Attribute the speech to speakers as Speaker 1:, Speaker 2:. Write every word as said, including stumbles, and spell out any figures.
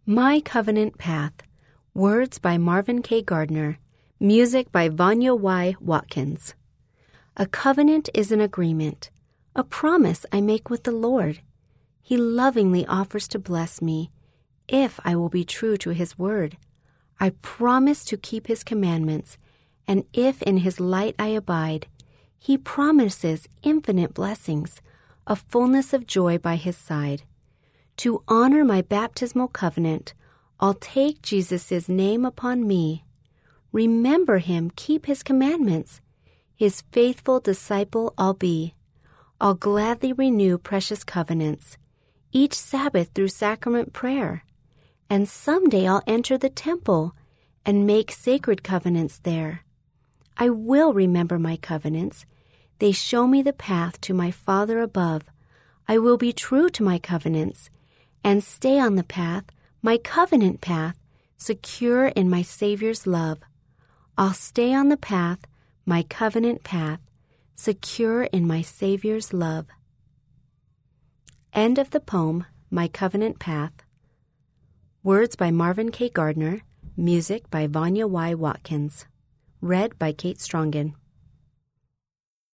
Speaker 1: My Covenant Path. Words by Marvin K. Gardner. Music by Vanya Y. Watkins. A covenant is an agreement, a promise I make with the Lord. He lovingly offers to bless me if I will be true to His word. I promise to keep His commandments, and if in His light I abide, He promises infinite blessings, a fullness of joy by His side. To honor my baptismal covenant, I'll take Jesus' name upon me. Remember Him, keep His commandments. His faithful disciple I'll be. I'll gladly renew precious covenants, each Sabbath through sacrament prayer. And someday I'll enter the temple and make sacred covenants there. I will remember my covenants. They show me the path to my Father above. I will be true to my covenants and stay on the path, my covenant path, secure in my Savior's love. I'll stay on the path, my covenant path, secure in my Savior's love. End of the poem, My Covenant Path. Words by Marvin K. Gardner. Music by Vanya Y. Watkins. Read by Kate Strongen.